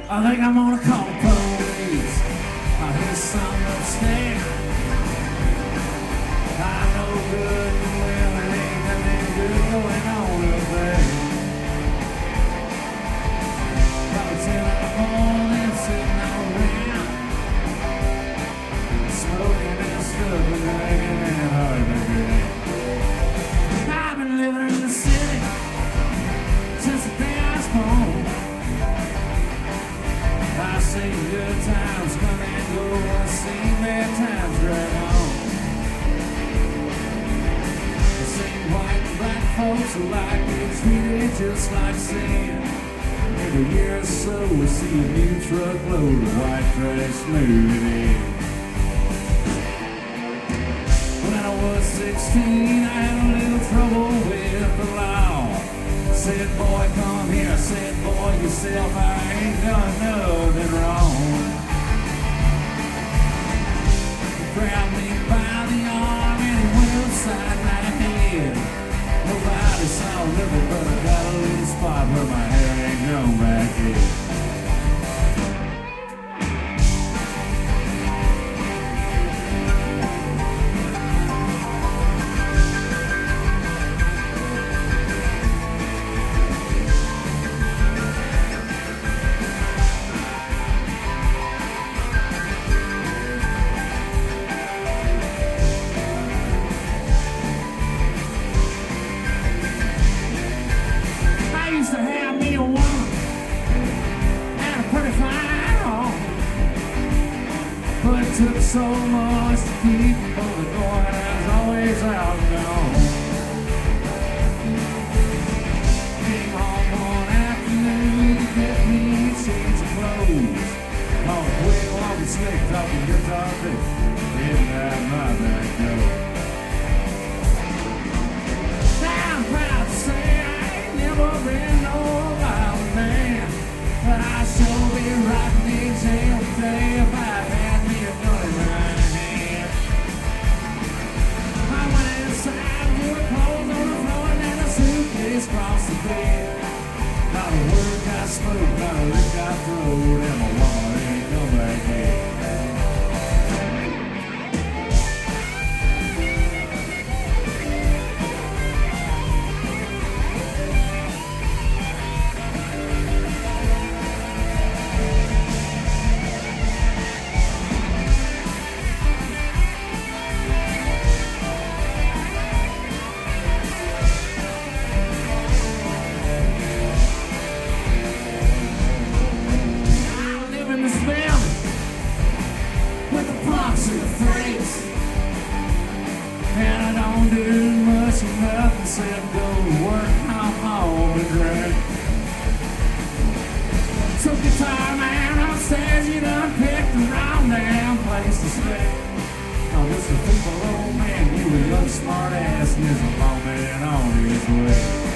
I think I'm gonna call the police. I hear something upstairs. I know good and well it ain't nothing good going on up there. About 10 in the morning, sitting around, smoking and stuff and drinking and hard to get. I've been living in the city since the day I was born. I've seen good times come and go, I've seen bad times drag on. I've seen white and black folks alike get treated just like sin. Every year or so we see a new truckload of white trash moving in. When I was 16 I had a little trouble with the law. Said, boy, come here. Said, boy, yourself, I ain't done nothing wrong. He grabbed me by the arm and he went upside my head. Nobody saw nothing, but I got a little spot where my hair ain't grown back yet. Used to have me a woman and a pretty fine home, but it took so much to keep from both going. I was always out and gone. Came home one afternoon to get me a change of clothes. Off the way, walking slick, talking guitar pick, didn't have my back door. Now I'm proud to say I ain't never been no wild man, but I sure be writing these hell today if I had me a gun in my hand. I went inside, put clothes on the floor and then a suitcase across the bed. Not a word got spoke, not a lick got throwed, and my wallet ain't come back yet. And I don't do much of nothing except go to work, come home and drink. So guitar man upstairs, you done picked the wrong damn place to stay. Now this is people, old man, you a young smart ass and is a long man on his way.